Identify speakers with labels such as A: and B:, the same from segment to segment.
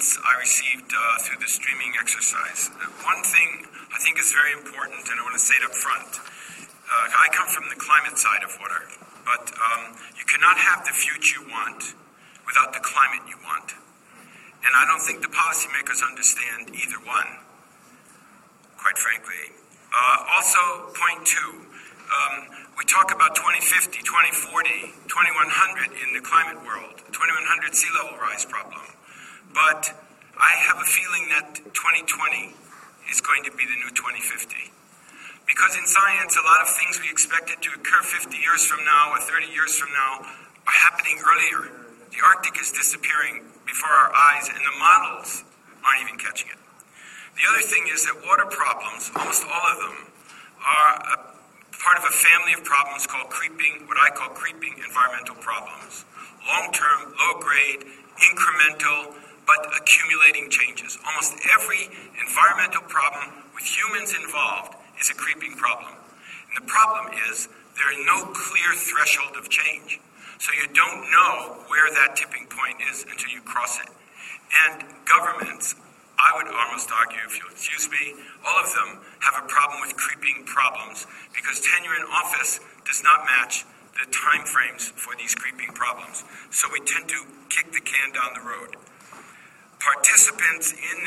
A: comments I received through the streaming exercise. One thing I think is very important, and I want to say it up front. I come from the climate side of water, but you cannot have the future you want without the climate you want. And I don't think the policymakers understand either one, quite frankly. Also, point two, we talk about 2050, 2040, 2100 in the climate world, 2100 sea level rise problem. But I have a feeling that 2020 is going to be the new 2050. Because in science, a lot of things we expected to occur 50 years from now or 30 years from now are happening earlier. The Arctic is disappearing before our eyes, and the models aren't even catching it. The other thing is that water problems, almost all of them, are part of a family of problems called what I call creeping environmental problems. Long-term, low-grade, incremental, but accumulating changes. Almost every environmental problem with humans involved is a creeping problem. And the problem is there is no clear threshold of change. So you don't know where that tipping point is until you cross it. And governments, I would almost argue, if you'll excuse me, all of them have a problem with creeping problems because tenure in office does not match the time frames for these creeping problems. So we tend to kick the can down the road. Participants in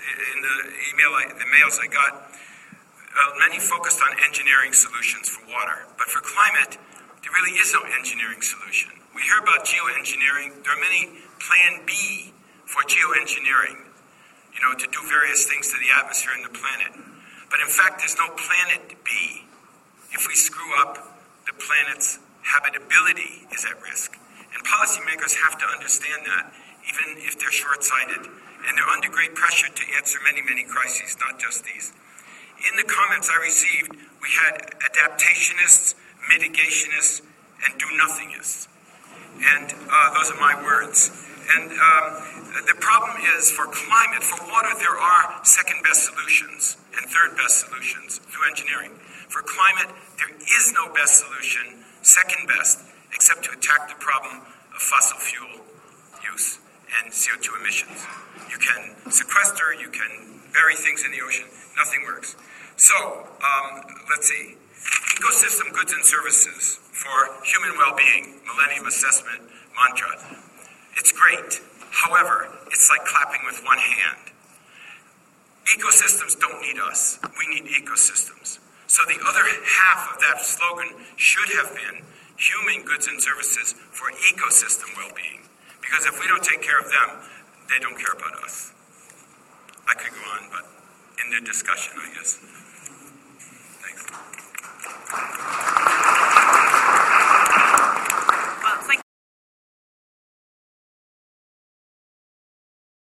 A: the mails I got, many focused on engineering solutions for water, but for climate, there really is no engineering solution. We hear about geoengineering. There are many plan B for geoengineering, to do various things to the atmosphere and the planet. But in fact, there's no planet B. If we screw up, the planet's habitability is at risk. And policymakers have to understand that, even if they're short-sighted. And they're under great pressure to answer many, many crises, not just these. In the comments I received, we had adaptationists, mitigationists, and do-nothingists. And those are my words. And the problem is, for climate, for water, there are second-best solutions and third-best solutions through engineering. For climate, there is no best solution, second-best, except to attack the problem of fossil fuel use and CO2 emissions. You can sequester, you can bury things in the ocean, nothing works. So, let's see. Ecosystem goods and services for human well-being, Millennium Assessment mantra. It's great. However, it's like clapping with one hand. Ecosystems don't need us. We need ecosystems. So the other half of that slogan should have been human goods and services for ecosystem well-being. Because if we don't take care of them, they don't care about us. I could go on, but in the discussion, I guess. Thanks.